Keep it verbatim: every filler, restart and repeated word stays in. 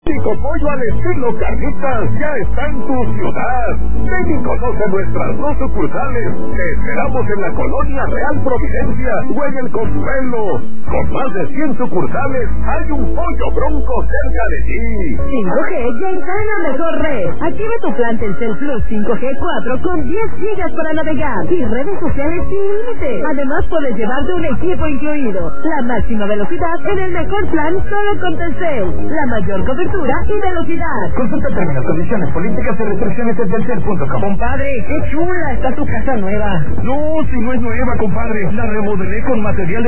Pico Pollo al estilo Carnitas ya está en tu ciudad. Ven y conoce nuestras dos sucursales. Te esperamos en la Colonia Real Providencia o en el Consuelo. Con más de cien sucursales, hay un pollo bronco cerca de ti. cinco G ya está en la mejor red. Activa tu plan Telcel Plus cinco G cuatro con diez gigas para navegar y redes sociales sin límite. Además, puedes llevarte un equipo incluido. La máxima velocidad en el mejor plan solo con Telcel. La mayor cobertura y velocidad. Consulta términos, condiciones, políticas y restricciones en telcel punto com. Compadre, qué chula está tu casa nueva. No, si no es nueva, compadre. La remodelé con material